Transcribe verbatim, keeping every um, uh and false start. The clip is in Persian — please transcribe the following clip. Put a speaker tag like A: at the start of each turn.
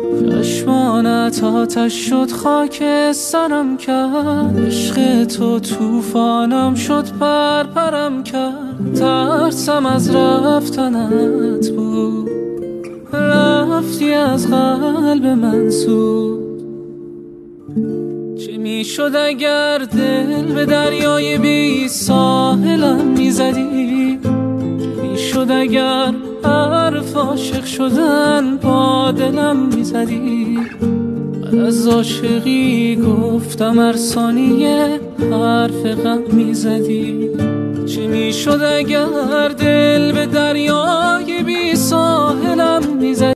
A: چشمانت آتش شد خاکسترم کرد، عشق تو توفانم شد پرپرم کرد. ترسم از رفتنت بود، رفتی از قلب من زود. چه میشد اگر دل به دریای بی ساحلم میزدی؟ چه میشد اگر حرف عاشق شدن با دلم میزدی؟ من از عاشقی گفتم هر ثانیه حرف غم میزدی. چه میشد اگر دل به دریای بی ساحلم میزدی؟